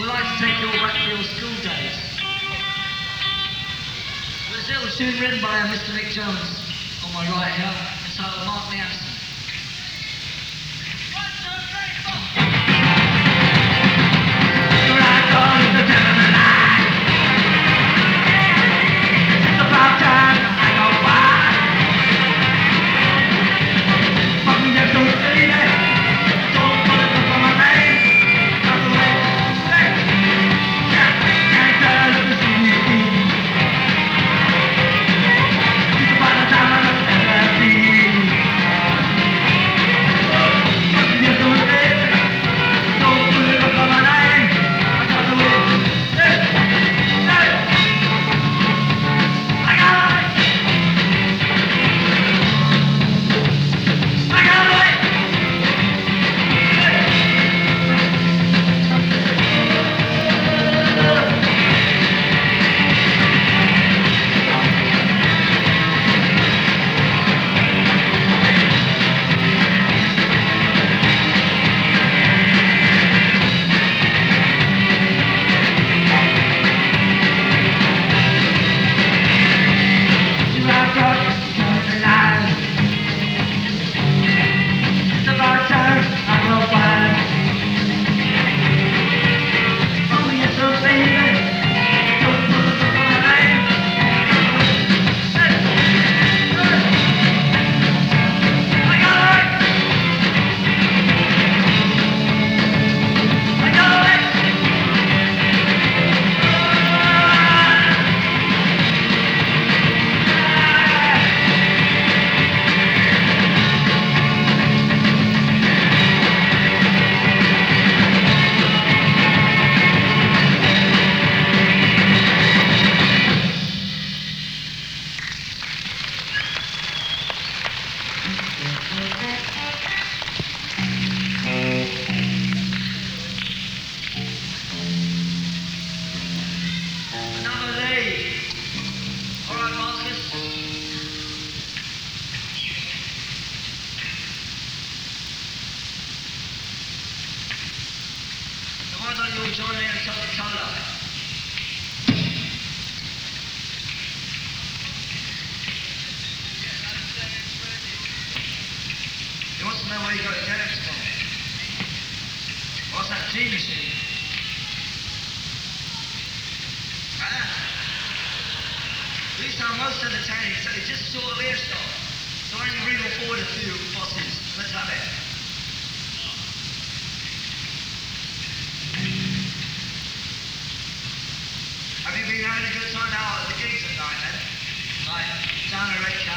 We'd like to take you all back to your school days. There's a little tune written by Mr. Mick Jones on my right here, entitled Mark Me Absent. Have you been having a good time out at the gigs at night then? Like down at Red